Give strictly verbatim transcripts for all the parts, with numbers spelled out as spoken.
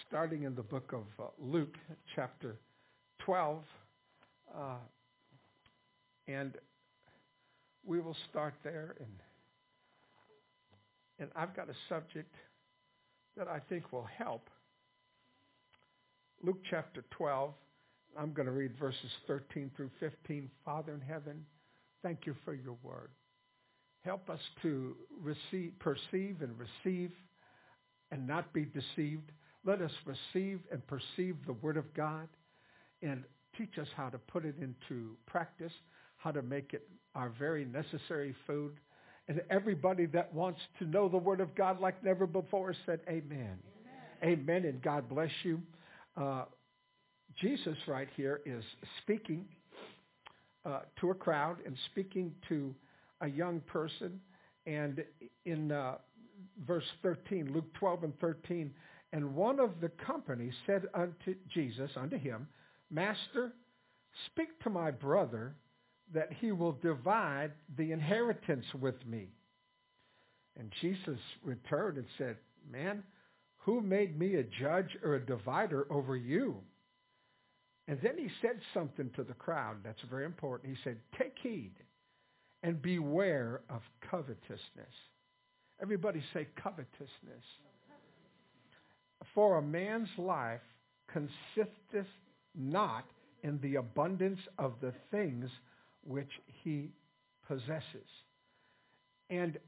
starting in the book of uh, Luke, chapter twelve, uh, and we will start there. And, and I've got a subject that I think will help. Luke chapter twelve, I'm going to read verses thirteen through fifteen. Father in heaven, thank you for your word. Help us to receive, perceive and receive and not be deceived. Let us receive and perceive the word of God and teach us how to put it into practice, how to make it our very necessary food. And everybody that wants to know the word of God like never before said amen. Amen, amen, and God bless you. Uh, Jesus right here is speaking uh, to a crowd and speaking to a young person. And in uh, verse thirteen, Luke twelve and thirteen, and one of the company said unto Jesus, unto him, Master, speak to my brother that he will divide the inheritance with me. And Jesus returned and said, Man, who made me a judge or a divider over you? And then he said something to the crowd that's very important. He said, take heed and beware of covetousness. Everybody say covetousness. For a man's life consisteth not in the abundance of the things which he possesses. And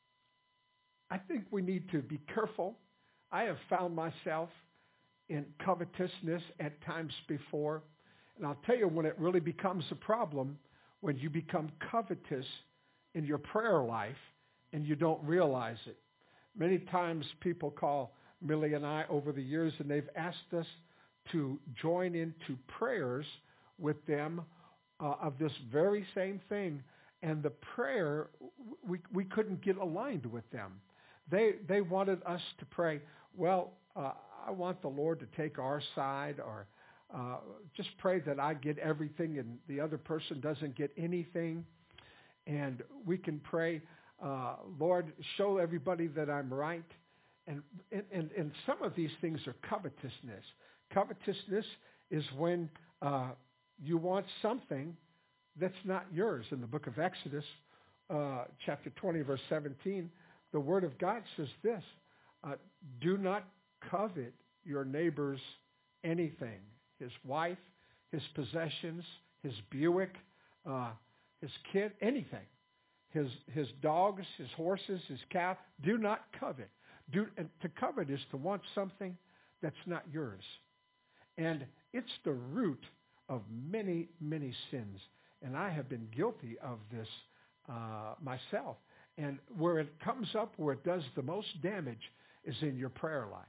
I think we need to be careful. I have found myself in covetousness at times before. And I'll tell you when it really becomes a problem, when you become covetous in your prayer life and you don't realize it. Many times people call Millie and I over the years and they've asked us to join into prayers with them uh, of this very same thing. And the prayer, we, we couldn't get aligned with them. They, they wanted us to pray, well, uh, I want the Lord to take our side, or uh, just pray that I get everything and the other person doesn't get anything. And we can pray, uh, Lord, show everybody that I'm right. And, and, and some of these things are covetousness. Covetousness is when uh, you want something that's not yours. In the book of Exodus, uh, chapter twenty, verse seventeen, the word of God says this, uh, do not covet your neighbor's anything, his wife, his possessions, his Buick, uh, his kid, anything, his his dogs, his horses, his cow. Do not covet. Do, and to covet is to want something that's not yours. And it's the root of many, many sins. And I have been guilty of this uh, myself. And where it comes up, where it does the most damage, is in your prayer life.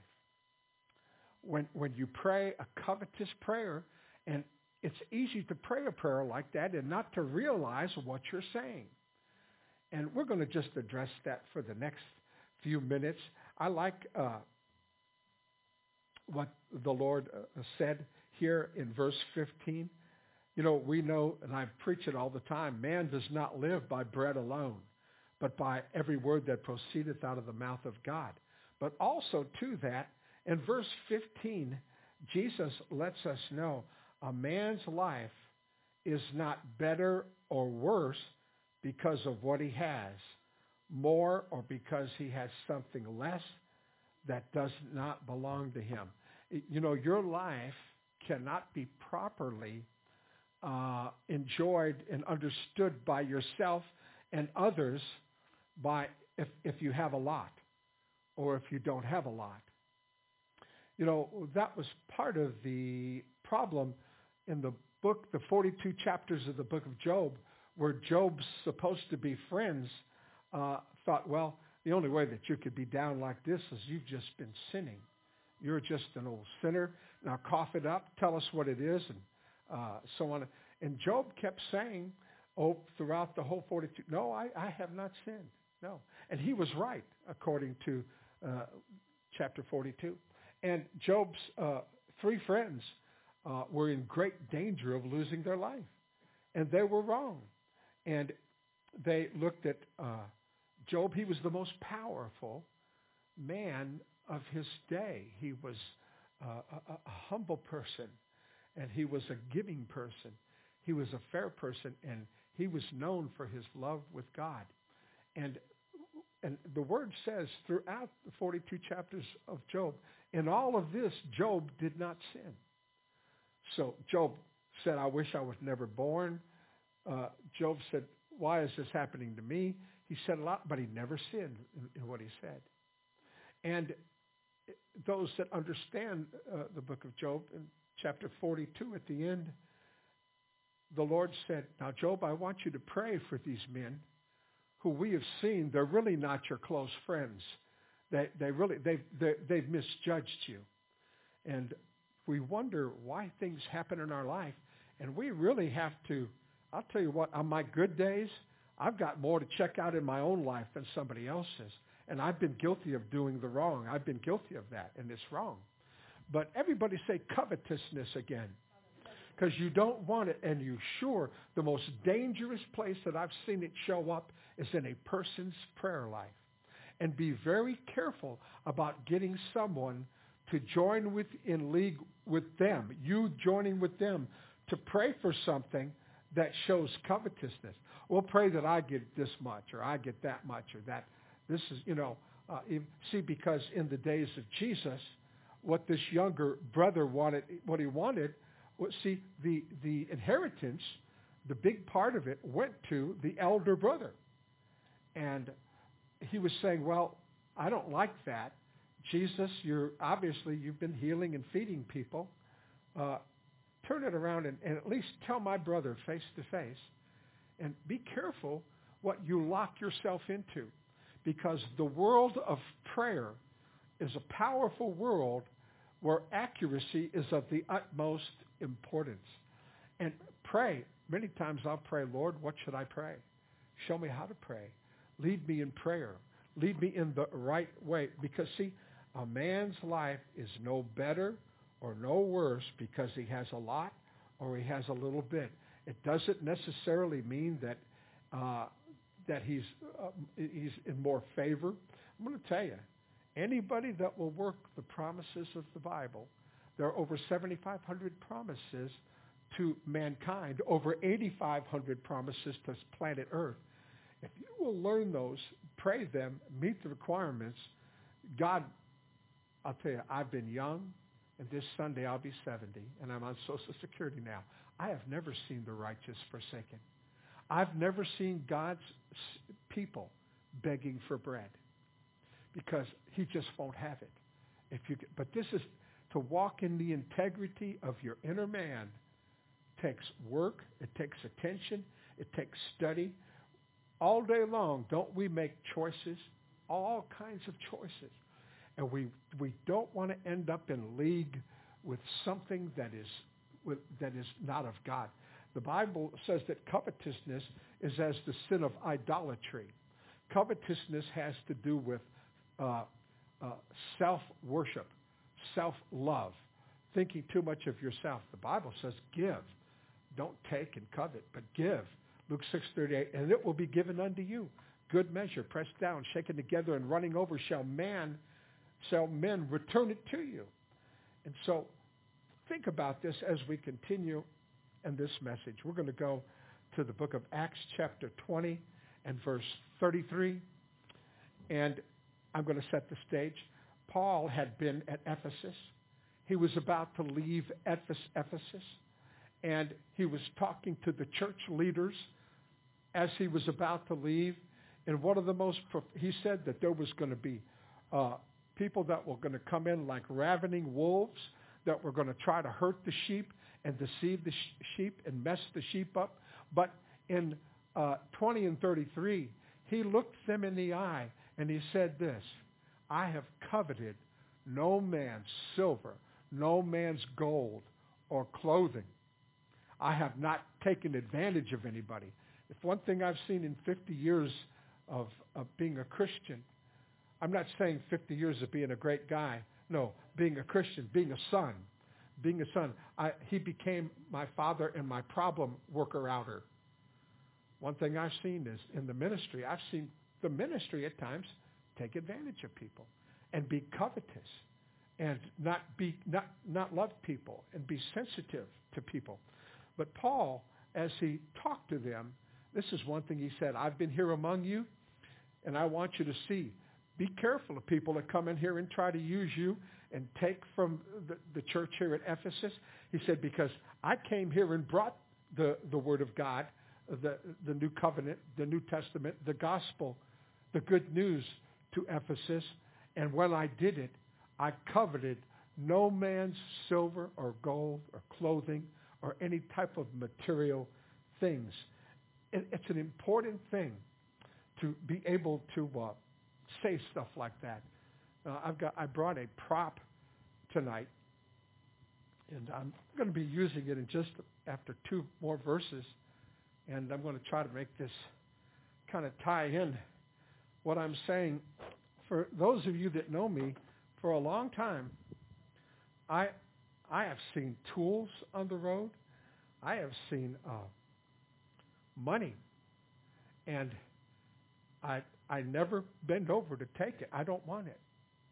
When when you pray a covetous prayer, and it's easy to pray a prayer like that and not to realize what you're saying. And we're going to just address that for the next few minutes. I like uh, what the Lord uh, said here in verse fifteen. You know, we know, and I preach it all the time, man does not live by bread alone, but by every word that proceedeth out of the mouth of God. But also to that, in verse fifteen, Jesus lets us know a man's life is not better or worse because of what he has, more or because he has something less that does not belong to him. You know, your life cannot be properly uh, enjoyed and understood by yourself and others by if, if you have a lot or if you don't have a lot. You know, that was part of the problem in the book, the forty-two chapters of the book of Job, where Job's supposed to be friends uh, thought, well, the only way that you could be down like this is you've just been sinning. You're just an old sinner. Now cough it up, tell us what it is, and uh, so on. And Job kept saying, oh, throughout the whole forty-two, no, I, I have not sinned. No. And he was right, according to uh, chapter forty-two. And Job's uh, three friends uh, were in great danger of losing their life. And they were wrong. And they looked at uh, Job. He was the most powerful man of his day. He was uh, a, a humble person, and he was a giving person. He was a fair person, and he was known for his love with God. And and the word says throughout the forty-two chapters of Job, in all of this, Job did not sin. So Job said, I wish I was never born. Uh, Job said, why is this happening to me? He said a lot, but he never sinned in, in what he said. And those that understand uh, the book of Job, in chapter forty-two at the end, the Lord said, now, Job, I want you to pray for these men who we have seen. They're really not your close friends. They, they really, they've, they, they've misjudged you. And we wonder why things happen in our life. And we really have to, I'll tell you what, on my good days, I've got more to check out in my own life than somebody else's. And I've been guilty of doing the wrong. I've been guilty of that, and it's wrong. But everybody say covetousness again, because you don't want it, and you sure the most dangerous place that I've seen it show up is in a person's prayer life. And be very careful about getting someone to join with in league with them, you joining with them to pray for something that shows covetousness. We'll pray that I get this much, or I get that much, or that. This is, you know, uh, see, because in the days of Jesus, what this younger brother wanted, what he wanted, well, see, the, the inheritance, the big part of it went to the elder brother. And he was saying, well, I don't like that. Jesus, you're obviously, you've been healing and feeding people. Uh, turn it around and, and at least tell my brother face to face. And be careful what you lock yourself into, because the world of prayer is a powerful world where accuracy is of the utmost importance. And pray. Many times I'll pray, Lord, what should I pray? Show me how to pray. Lead me in prayer. Lead me in the right way. Because, see, a man's life is no better or no worse because he has a lot or he has a little bit. It doesn't necessarily mean that uh, that he's uh, he's in more favor. I'm going to tell you, anybody that will work the promises of the Bible, there are over seventy-five hundred promises to mankind, over eighty-five hundred promises to planet Earth. If you will learn those, pray them, meet the requirements, God, I'll tell you, I've been young, and this Sunday I'll be seventy, and I'm on Social Security now. I have never seen the righteous forsaken. I've never seen God's people begging for bread, because he just won't have it. If you, but this is to walk in the integrity of your inner man. Takes work. It takes attention. It takes study. All day long, don't we make choices? All kinds of choices. And we we don't want to end up in league with something that is with, that is not of God. The Bible says that covetousness is as the sin of idolatry. Covetousness has to do with uh, uh, self-worship, self-love, thinking too much of yourself. The Bible says give. Don't take and covet, but give. Luke six thirty-eight, and it will be given unto you. Good measure, pressed down, shaken together, and running over shall man, shall men return it to you. And so think about this as we continue in this message. We're going to go to the book of Acts chapter twenty and verse thirty-three. And I'm going to set the stage. Paul had been at Ephesus. He was about to leave Ephesus. And he was talking to the church leaders as he was about to leave. And one of the most, he said that there was going to be uh, people that were going to come in like ravening wolves, that were going to try to hurt the sheep and deceive the sh- sheep and mess the sheep up. But in uh, twenty and thirty-three, he looked them in the eye and he said this, I have coveted no man's silver, no man's gold or clothing. I have not taken advantage of anybody. If one thing I've seen in fifty years of, of being a Christian, I'm not saying fifty years of being a great guy. No, being a Christian, being a son, being a son. I, he became my father and my problem worker-outer. One thing I've seen is in the ministry, I've seen the ministry at times take advantage of people and be covetous and not be not not love people and be sensitive to people. But Paul, as he talked to them, this is one thing he said, I've been here among you, and I want you to see, be careful of people that come in here and try to use you and take from the, the church here at Ephesus. He said, because I came here and brought the, the Word of God, the, the New Covenant, the New Testament, the gospel, the good news to Ephesus. And when I did it, I coveted no man's silver or gold or clothing or any type of material things. It, it's an important thing to be able to uh, say stuff like that. Uh, I've got. I brought a prop tonight, and I'm going to be using it in just after two more verses, and I'm going to try to make this kind of tie in what I'm saying. For those of you that know me, for a long time, I I have seen tools on the road. I have seen uh, money, and I I never bend over to take it. I don't want it.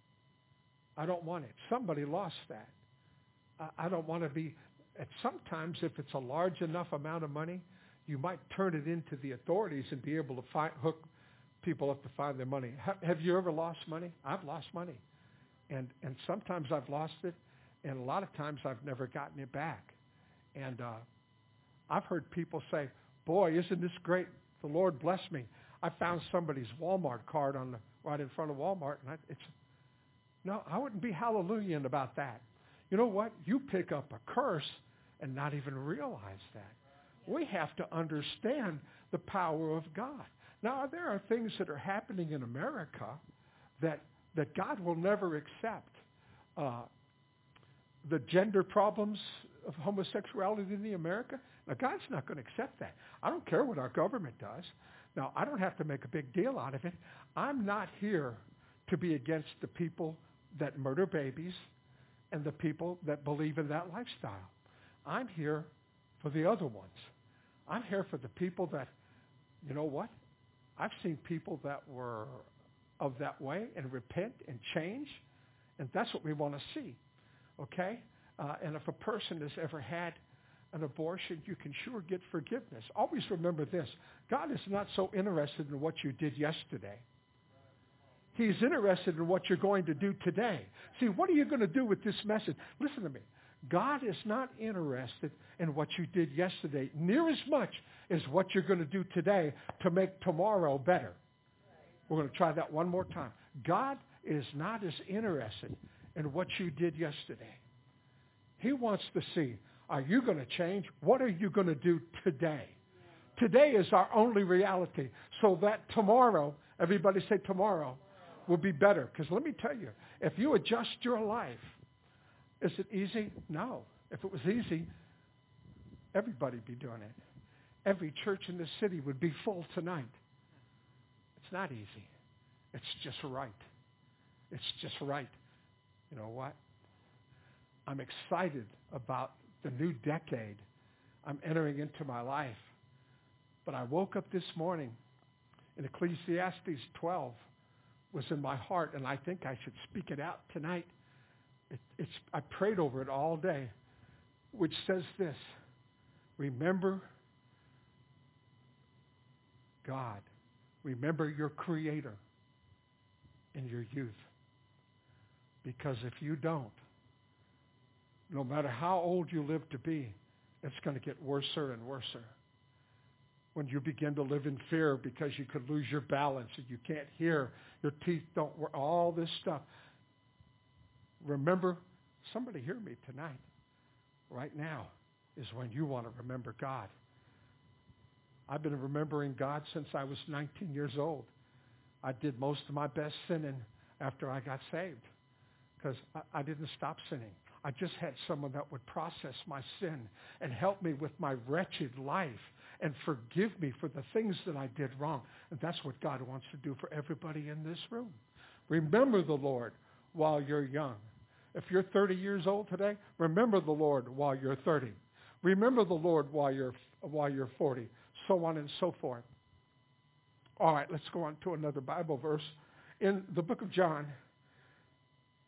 I don't want it. Somebody lost that. I, I don't want to be. And sometimes, if it's a large enough amount of money, you might turn it into the authorities and be able to find, hook people up to find their money. Have, have you ever lost money? I've lost money, and and sometimes I've lost it, and a lot of times I've never gotten it back. And uh, I've heard people say, "Boy, isn't this great? The Lord bless me. I found somebody's Walmart card on the right in front of Walmart, and I, it's no, I wouldn't be hallelujahing about that. You know what? You pick up a curse and not even realize that. We have to understand the power of God. Now, there are things that are happening in America that that God will never accept. Uh, the gender problems of homosexuality in the America, now God's not going to accept that. I don't care what our government does. Now, I don't have to make a big deal out of it. I'm not here to be against the people that murder babies and the people that believe in that lifestyle. I'm here for the other ones. I'm here for the people that, you know what? I've seen people that were of that way and repent and change, and that's what we want to see, okay? Uh, and if a person has ever had an abortion, you can sure get forgiveness. Always remember this. God is not so interested in what you did yesterday. He's interested in what you're going to do today. See, what are you going to do with this message? Listen to me. God is not interested in what you did yesterday near as much as what you're going to do today to make tomorrow better. We're going to try that one more time. God is not as interested in what you did yesterday. He wants to see, are you going to change? What are you going to do today? Today is our only reality, so that tomorrow, everybody say tomorrow, will be better. Because let me tell you, if you adjust your life, is it easy? No. If it was easy, everybody would be doing it. Every church in this city would be full tonight. It's not easy. It's just right. It's just right. You know what? I'm excited about the new decade I'm entering into my life. But I woke up this morning and Ecclesiastes twelve was in my heart, and I think I should speak it out tonight. It, it's, I prayed over it all day, which says this: remember God. Remember your Creator in your youth. Because if you don't, no matter how old you live to be, it's going to get worse and worse. When you begin to live in fear because you could lose your balance and you can't hear, your teeth don't work, all this stuff. Remember, somebody hear me tonight. Right now is when you want to remember God. I've been remembering God since I was nineteen years old. I did most of my best sinning after I got saved because I, I didn't stop sinning. I just had someone that would process my sin and help me with my wretched life and forgive me for the things that I did wrong. And that's what God wants to do for everybody in this room. Remember the Lord while you're young. If you're thirty years old today, remember the Lord while you're thirty. Remember the Lord while you're while you're forty, so on and so forth. All right, let's go on to another Bible verse. In the book of John,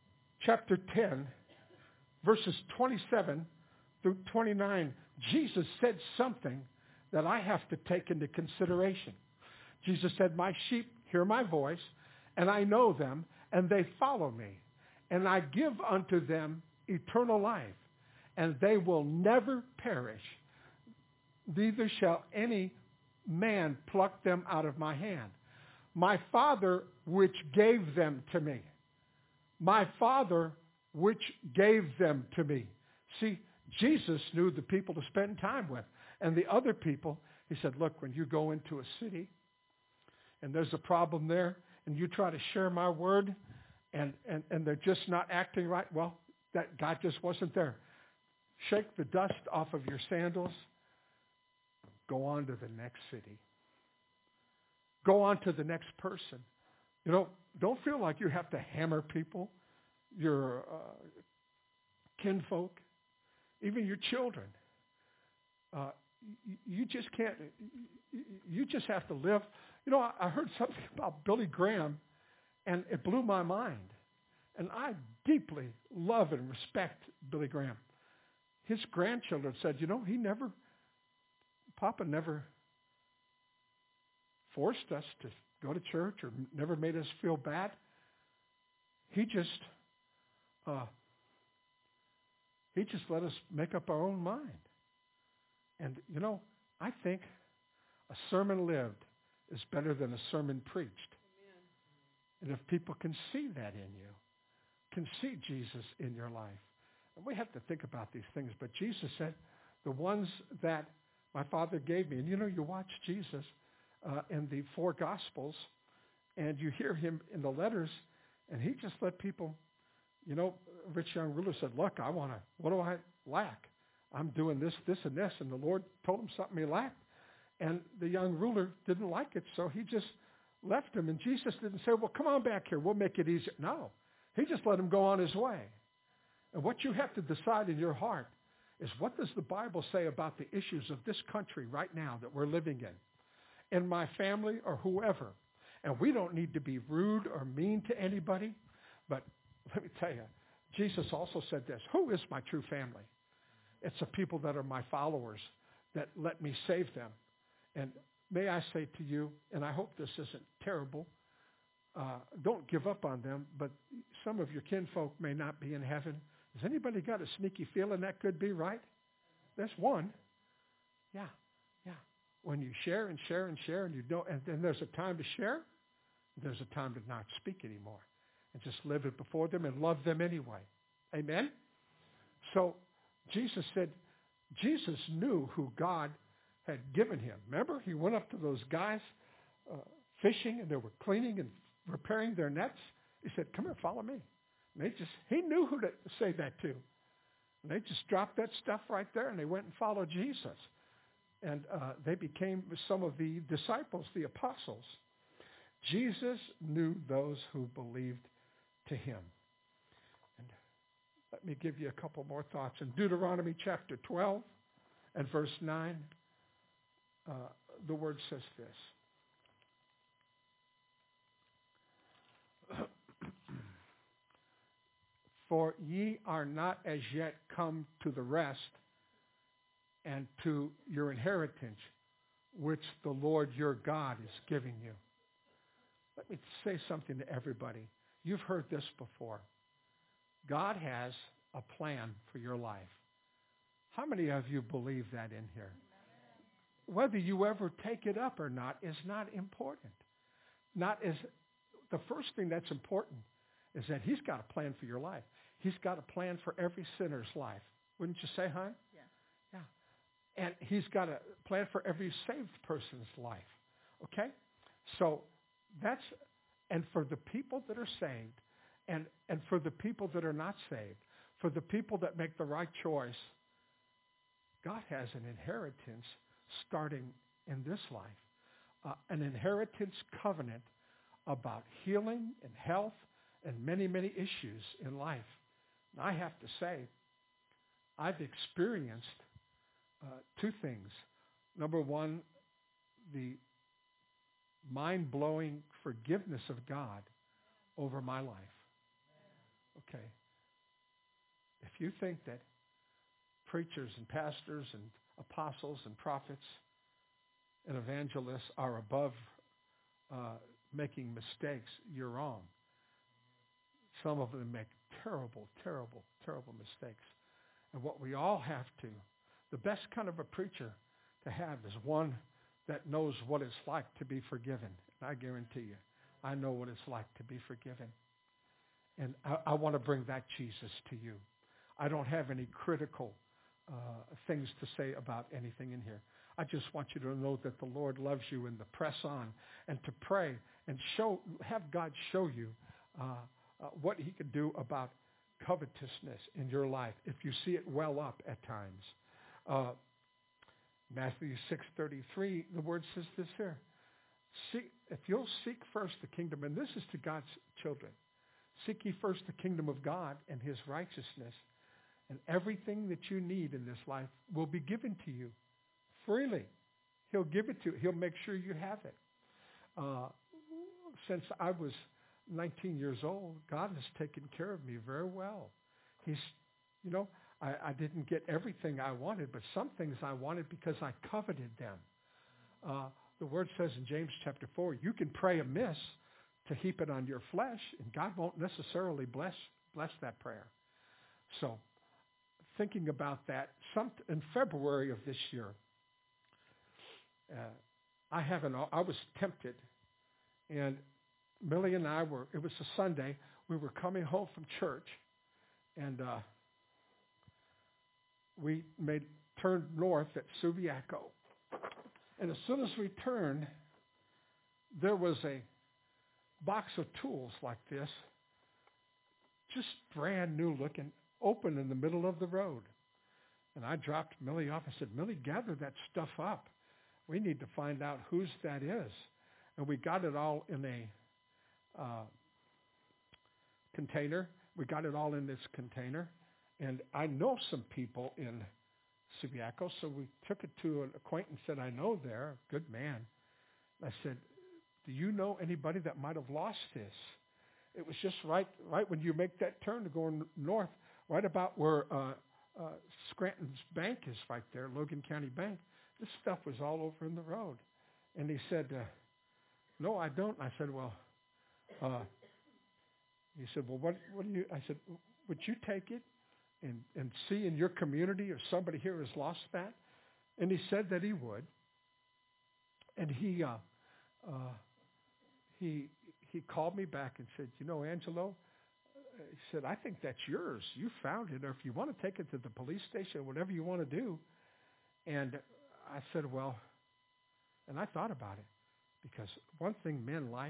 chapter ten, verses twenty-seven through twenty-nine, Jesus said something that I have to take into consideration. Jesus said, my sheep hear my voice, and I know them, and they follow me. And I give unto them eternal life, and they will never perish. Neither shall any man pluck them out of my hand. My Father which gave them to me. My Father which gave them to me. See, Jesus knew the people to spend time with. And the other people, he said, look, when you go into a city and there's a problem there and you try to share my word and, and, and they're just not acting right, well, that God just wasn't there. Shake the dust off of your sandals. Go on to the next city. Go on to the next person. You know, don't feel like you have to hammer people, your uh, kinfolk, even your children. Uh, you, you just can't, you just have to live. You know, I, I heard something about Billy Graham, and it blew my mind. And I deeply love and respect Billy Graham. His grandchildren said, you know, he never, Papa never forced us to go to church or never made us feel bad. He just, uh, he just let us make up our own mind. And, you know, I think a sermon lived is better than a sermon preached. Amen. And if people can see that in you, can see Jesus in your life, and we have to think about these things. But Jesus said, the ones that my Father gave me, and you know, you watch Jesus uh, in the four Gospels, and you hear him in the letters, and he just let people, you know, rich young ruler said, look, I want to, what do I lack? I'm doing this, this, and this. And the Lord told him something he lacked. And the young ruler didn't like it, so he just left him. And Jesus didn't say, well, come on back here. We'll make it easier. No. He just let him go on his way. And what you have to decide in your heart is, what does the Bible say about the issues of this country right now that we're living in, in my family or whoever? And we don't need to be rude or mean to anybody. But let me tell you, Jesus also said this, who is my true family? It's the people that are my followers that let me save them. And may I say to you, and I hope this isn't terrible, uh, don't give up on them, but some of your kinfolk may not be in heaven. Has anybody got a sneaky feeling that could be right? That's one. Yeah, yeah. When you share and share and share, and you don't, and then there's a time to share, there's a time to not speak anymore, and just live it before them and love them anyway. Amen? So Jesus said, Jesus knew who God had given him. Remember, he went up to those guys uh, fishing, and they were cleaning and repairing their nets. He said, come here, follow me. And they just, he knew who to say that to. And they just dropped that stuff right there, and they went and followed Jesus. And uh, they became some of the disciples, the apostles. Jesus knew those who believed to him. And let me give you a couple more thoughts. In Deuteronomy chapter twelve and verse nine, uh, the word says this. For ye are not as yet come to the rest and to your inheritance, which the Lord your God is giving you. Let me say something to everybody. You've heard this before. God has a plan for your life. How many of you believe that in here? Whether you ever take it up or not is not important. Not as the first thing that's important is that he's got a plan for your life. He's got a plan for every sinner's life. Wouldn't you say, hon? Yeah. Yeah. And he's got a plan for every saved person's life. Okay? So that's, and for the people that are saved, and, and for the people that are not saved, for the people that make the right choice, God has an inheritance starting in this life. Uh, an inheritance covenant about healing and health and many, many issues in life. And I have to say, I've experienced uh, two things. Number one, the mind-blowing forgiveness of God over my life. Okay. if you think that preachers and pastors and apostles and prophets and evangelists are above uh, making mistakes, you're wrong. Some of them make terrible, terrible, terrible mistakes. And what we all have to, the best kind of a preacher to have is one that knows what it's like to be forgiven. And I guarantee you, I know what it's like to be forgiven. And I, I want to bring that Jesus to you. I don't have any critical uh, things to say about anything in here. I just want you to know that the Lord loves you and to press on and to pray and show, have God show you uh, uh, what he can do about covetousness in your life if you see it well up at times. Uh, Matthew six thirty-three, the word says this here. Seek, if you'll seek first the kingdom, and this is to God's children, seek ye first the kingdom of God and his righteousness, and everything that you need in this life will be given to you freely. He'll give it to you. He'll make sure you have it. Uh, since I was nineteen years old, God has taken care of me very well. He's, you know, I, I didn't get everything I wanted, but some things I wanted because I coveted them. Uh, the word says in James chapter four, you can pray amiss to heap it on your flesh, and God won't necessarily bless bless that prayer. So, thinking about that, some, in February of this year, uh, I have an, I was tempted, and Millie and I were, it was a Sunday, we were coming home from church, and uh, we made turned north at Subiaco. And as soon as we turned, there was a box of tools like this, just brand new looking, open in the middle of the road. And I dropped Millie off. I said, Millie, gather that stuff up. We need to find out whose that is. And we got it all in a uh, container. We got it all in this container. And I know some people in Subiaco, so we took it to an acquaintance that I know there, a good man. I said, do you know anybody that might have lost this? It was just right right when you make that turn to go north, right about where uh, uh, Scranton's bank is right there, Logan County Bank. This stuff was all over in the road. And he said, uh, no, I don't. I said, well, uh, he said, well, what, what do you, I said, would you take it and, and see in your community if somebody here has lost that? And he said that he would. And he, uh, uh, he, he called me back and said, you know, Angelo, he said, I think that's yours. You found it. Or if you want to take it to the police station, whatever you want to do. And I said, well, and I thought about it, because one thing men like,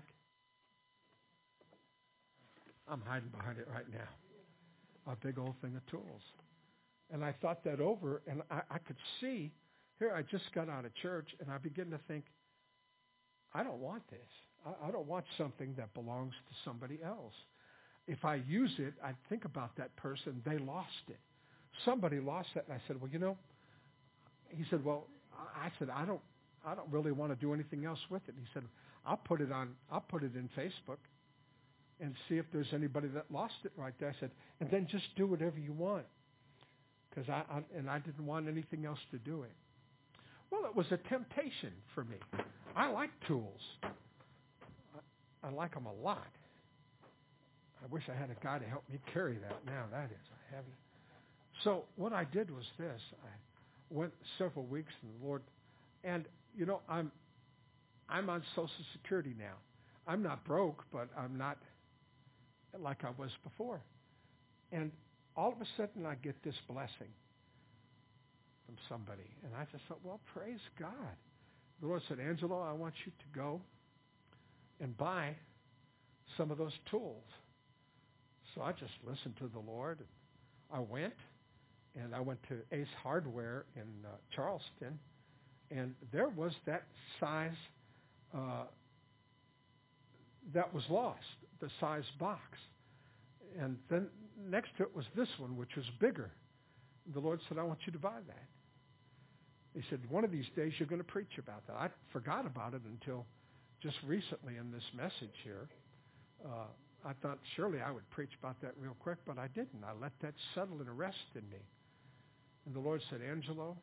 I'm hiding behind it right now, a big old thing of tools. And I thought that over, and I, I could see, here I just got out of church, and I began to think, I don't want this. I, I don't want something that belongs to somebody else. If I use it, I think about that person, they lost it. Somebody lost that, and I said, well, you know, he said, well, I said, I don't, I don't really want to do anything else with it. He said, I'll put it on, I'll put it in Facebook and see if there's anybody that lost it right there. I said, and then just do whatever you want. Because I, I, and I didn't want anything else to do it. Well, it was a temptation for me. I like tools. I, I like them a lot. I wish I had a guy to help me carry that now. That is a heavy. So what I did was this. I went several weeks in the Lord, and you know, I'm I'm on Social Security now. I'm not broke, but I'm not like I was before. And all of a sudden, I get this blessing from somebody, and I just thought, well, praise God. The Lord said, Angelo, I want you to go and buy some of those tools. So I just listened to the Lord. I went, and I went to Ace Hardware in uh, Charleston, and there was that size uh, that was lost, the size box. And then next to it was this one, which was bigger. The Lord said, I want you to buy that. He said, one of these days you're going to preach about that. I forgot about it until just recently in this message here. Uh, I thought surely I would preach about that real quick, but I didn't. I let that settle and rest in me. And the Lord said, Angelo,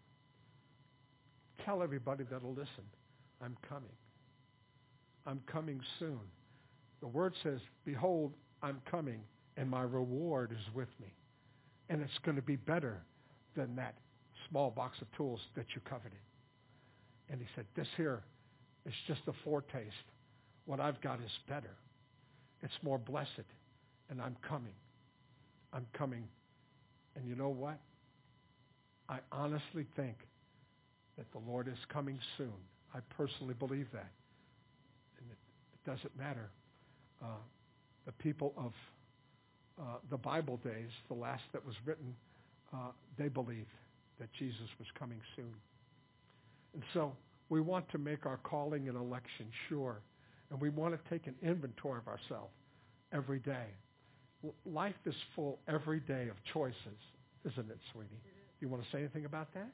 tell everybody that'll listen, I'm coming. I'm coming soon. The word says, behold, I'm coming, and my reward is with me. And it's going to be better than that small box of tools that you coveted. And he said, this here is just a foretaste. What I've got is better. It's more blessed, and I'm coming. I'm coming. And you know what? I honestly think that the Lord is coming soon. I personally believe that. And it, it doesn't matter. Uh, the people of uh, the Bible days, the last that was written, uh, they believed that Jesus was coming soon. And so we want to make our calling and election sure. And we want to take an inventory of ourselves every day. L- life is full every day of choices, isn't it, sweetie? It is. Do you want to say anything about that?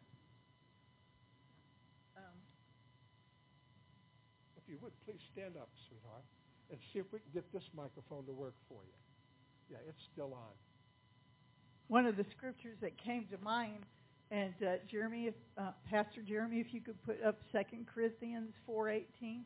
Um, if you would, please stand up, sweetheart, and see if we can get this microphone to work for you. Yeah, it's still on. One of the scriptures that came to mind, and uh, Jeremy, if, uh, Pastor Jeremy, if you could put up Second Corinthians four eighteen.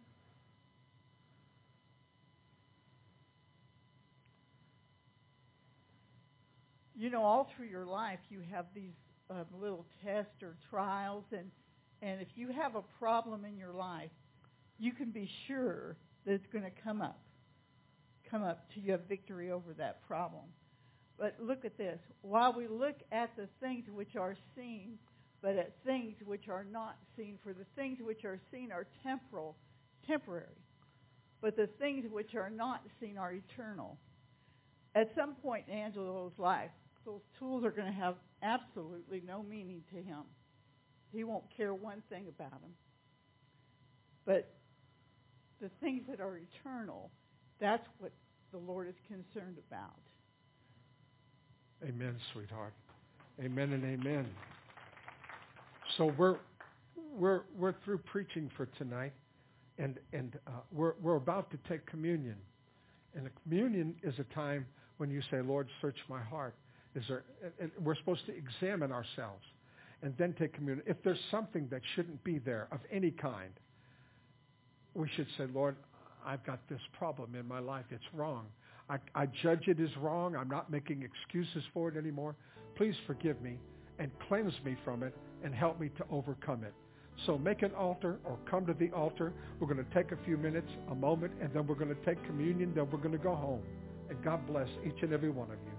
You know, all through your life, you have these uh, little tests or trials, and and if you have a problem in your life, you can be sure that it's going to come up, come up till you have victory over that problem. But look at this. While we look at the things which are seen, but at things which are not seen, for the things which are seen are temporal, temporary, but the things which are not seen are eternal. At some point in Angelo's life, those tools are going to have absolutely no meaning to him. He won't care one thing about them. But the things that are eternal, that's what the Lord is concerned about. Amen, sweetheart. Amen and amen. So we're we're we're through preaching for tonight, and and uh, we're we're about to take communion. And the communion is a time when you say, Lord, search my heart. Is there? And we're supposed to examine ourselves, and then take communion. If there's something that shouldn't be there of any kind, we should say, Lord, I've got this problem in my life. It's wrong. I, I judge it as wrong. I'm not making excuses for it anymore. Please forgive me and cleanse me from it and help me to overcome it. So make an altar or come to the altar. We're going to take a few minutes, a moment, and then we're going to take communion. Then we're going to go home. And God bless each and every one of you.